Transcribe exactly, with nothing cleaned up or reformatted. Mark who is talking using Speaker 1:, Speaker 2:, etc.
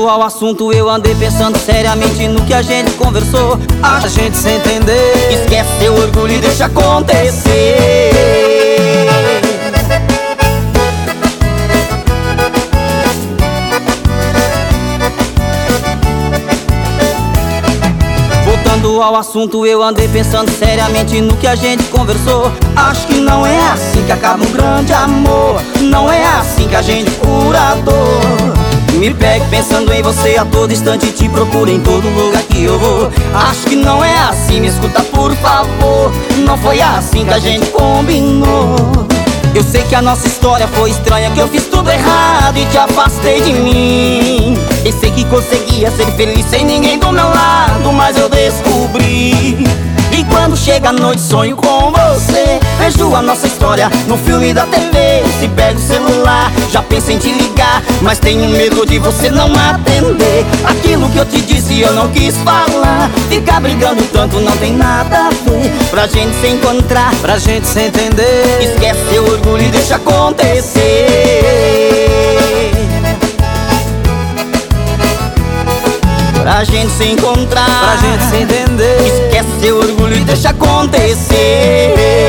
Speaker 1: Voltando ao assunto, eu andei pensando seriamente no que a gente conversou. Acha a gente se entender, esquece seu orgulho e deixa acontecer. Voltando ao assunto, eu andei pensando seriamente no que a gente conversou. Acho que não é assim que acaba um grande amor. Não é assim que a gente cura a dor. Me pego pensando em você a todo instante, te procuro em todo lugar que eu vou. Acho que não é assim, me escuta por favor. Não foi assim que a gente combinou. Eu sei que a nossa história foi estranha, que eu fiz tudo errado e te afastei de mim. Pensei que conseguia ser feliz sem ninguém do meu lado, mas eu descobri. E quando chega a noite sonho com você, vejo a nossa história no filme da T V. Se pega o celular, já penso em te ligar, mas tenho medo de você não atender. Aquilo que eu te disse eu não quis falar. Ficar brigando tanto não tem nada a ver. Pra gente se encontrar,
Speaker 2: pra gente se entender,
Speaker 1: esquece seu orgulho e deixa acontecer. Pra gente se encontrar,
Speaker 2: pra gente se entender,
Speaker 1: esquece seu orgulho e deixa acontecer.